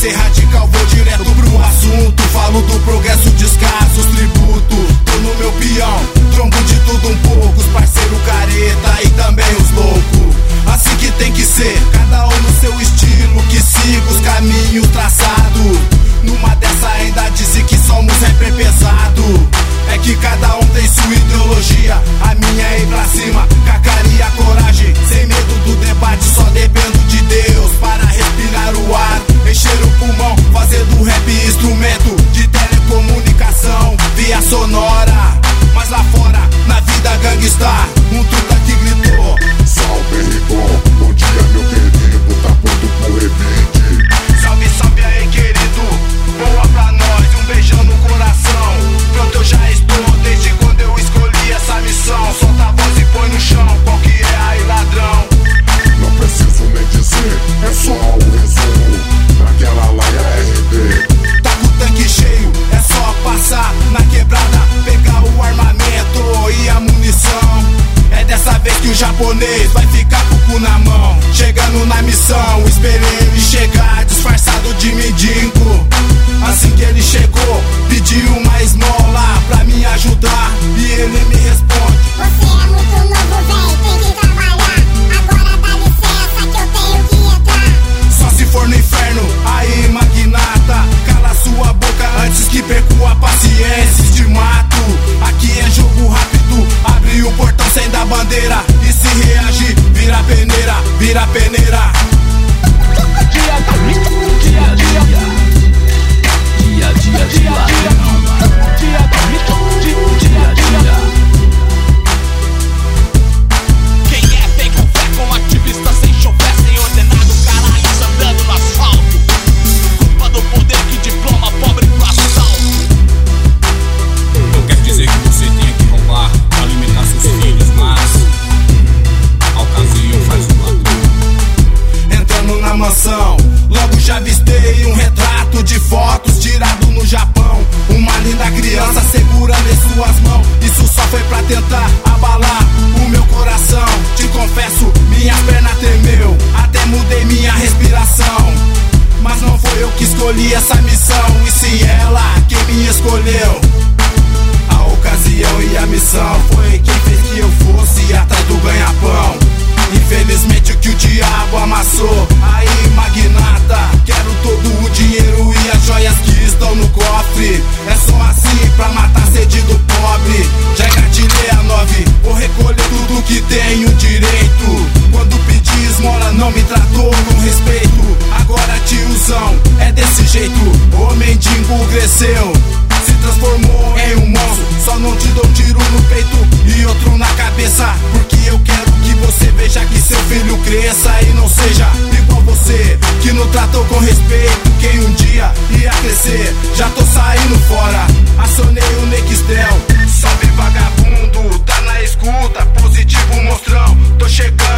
ser radical, vou direto pro assunto. Falo do progresso, descaso, os tributos. Tô no meu peão, trombo de tudo um pouco. Os parceiros careta e também os loucos. Assim que tem que ser, cada um no seu estilo. Que siga os caminhos traçados. Numa dessa ainda disse que somos rapper pesado. É que cada um tem sua ideologia. A minha é ir pra cima, cacaria, coragem. Sem medo do debate, só dependo de Deus para respirar o ar, encher o pulmão, fazer do rap instrumento de telecomunicação, via sonora. Mas lá fora, na vida gangstar, um truta que gritou: salve Rigon, bom dia meu querido, tá pronto pro rebite. Salve, salve aí querido, boa pra nós, um beijão no coração. Pronto eu já estou, desde quando eu escolhi essa missão. Solta a voz e põe no chão, qual que é aí ladrão? Não preciso nem dizer, é só o resumo, naquela laia RD. Tá com o tanque cheio, é só passar na quebrada, pegar o armamento e a munição. É dessa vez que o japonês vai ficar com o cu na mão. Chegando na missão, esperei ele chegar disfarçado de mendigo. Assim que ele chegou, pediu uma esmola pra me ajudar e ele me responde: você é muito novo, véi, tem que trabalhar. Agora dá licença que eu tenho que entrar. só se for no inferno, aí magnata, cala sua boca antes que perco a paciência e te mato. Aqui é jogo rápido, abre o portão sem dar bandeira. E se reagir, vira peneira, vira peneira. Quem é tem com fé, com ativista sem chover, sem ordenado, caralho, andando no asfalto. Culpa do poder que diploma pobre pro assalto. Não quer dizer que você tenha que roubar pra alimentar seus filhos, mas a ocasião faz o ladrão. Entrando na mansão, logo já avistei um retrato de fotos tirado no Japão. Uma linda criança segurando em suas mãos. Isso só foi pra tentar abalar o meu coração. Te confesso, minhas pernas tremeu, até mudei minha respiração. Mas não foi eu que escolhi essa missão, e sim ela quem me escolheu. A ocasião e a missão foi quem fez que eu fosse atrás do ganha-pão. Infelizmente o que o diabo amassou. Aí magnata, quero todo o dinheiro e as joias que estão no cofre. É só assim pra matar a sede do pobre. Já engatilhei a 9, vou recolher tudo que tenho direito. Quando pedi esmola não me tratou com respeito. Agora tiozão, é desse jeito. O mendigo cresceu, se transformou em um monstro. Só não te dou um tiro no peito e outro na cabeça, porque eu quero que você veja que seu filho cresça e não seja igual você, que não tratou com respeito quem um dia ia crescer. Já tô saindo fora, acionei o Nextel. Salve vagabundo, tá na escuta, positivo monstrão. Tô chegando